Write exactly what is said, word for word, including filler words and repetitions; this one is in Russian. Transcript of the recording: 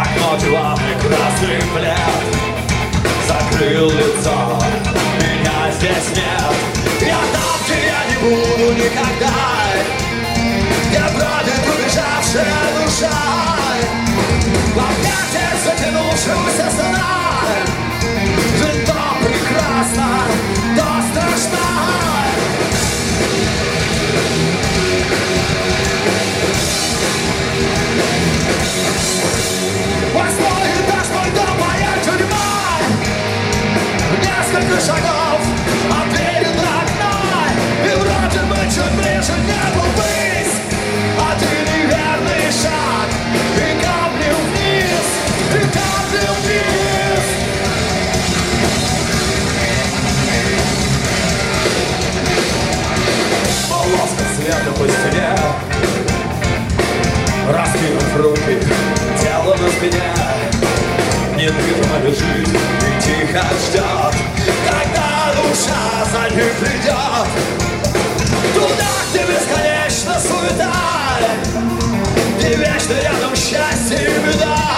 ночь во прекрасный плед закрыл лицо, меня здесь нет. Я там, где я не буду никогда, где бродит убежавшая душа в объятиях затянувшегося сна. Жизнь то прекрасна, то страшна. Восьмой этаж, мой дом, моя тюрьма. Несколько шагов от двери до окна, и вроде бы чуть ближе к небу ввысь. Один неверный шаг, и капли вниз, и капли вниз. Полоска света по стене, раскинув руки, тело на спине, недвижимо лежит и тихо ждет, когда душа за ним придет. Туда, где бесконечно суета, где вечно рядом счастье и беда.